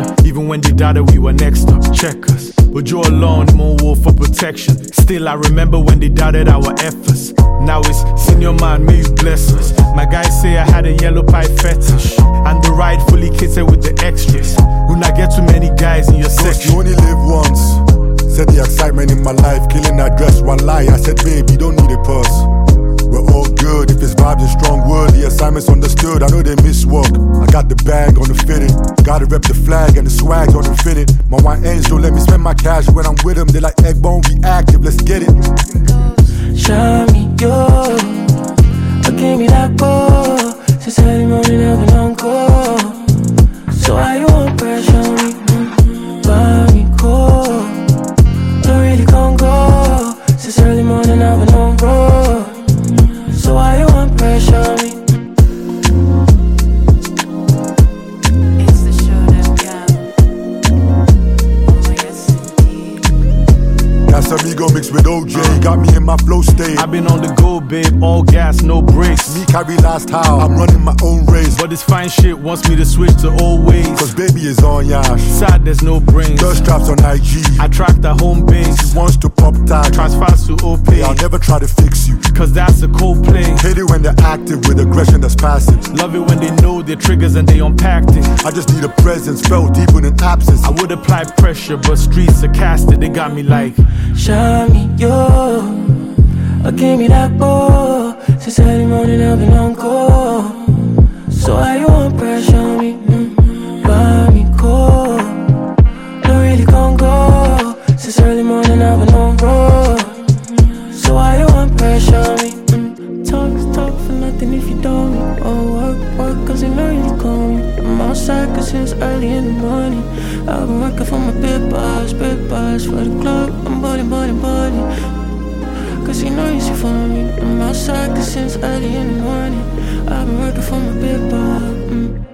Even when they doubted we were next up, check us. But Joe alone, Moonwolf for protection. Still I remember when they doubted our efforts. Now it's senior man, may you bless us. My guys say I had a yellow pipe fetish, and the ride fully kitted with the extras. When I get too many guys in your section. You only live once. Said the excitement in my life, killing that dress, one lie. I said, babe, you don't need a purse. We're all good if it's vibes and strong word. The assignment's understood, I know they miss work. I got the bag on the fitted, gotta rep the flag and the swag's on the fitted. My white ends don't let me spend my cash when I'm with them. They like egg bone, be active, let's get it. Show me you, give me that go. Since early morning I've been on call. So why you want pressure me? Buy me cold. Don't really gon' go. Since early morning I've been on road. So why you want pressure me? It's the show that got. Oh yes indeed. That's amigo mixed with OJ, got me in my flow state. I've been on the go, babe, all gas, no brakes. Me carry last how, I'm running my own race. But this fine shit wants me to switch to old ways. Cause baby is on yash. Sad there's no brains. Thirst traps on IG. I track the home base. She wants to pop tag. Transfers to OPay. I'll never try to fix you. Cause that's a cold play. Hate it when they're active with aggression that's passive. Love it when they know their triggers and they unpacked it. I just need a presence, felt deep in an absence. I would apply pressure, but streets are casted. They got me like, show me you, give me that go. Since early morning I've been on call. So why you want pressure me? Buy me cold. Don't really gon' go. Since early morning I've been on road. So why you want pressure me? Talk for nothing if you don't. Oh, work cause you know you call me. I'm outside cause it's early in the morning. I've been working for my big boss for the club. I'm balling. Cause you know you see for me. I'm outside cause it's early in the morning. I've been working for my big boss.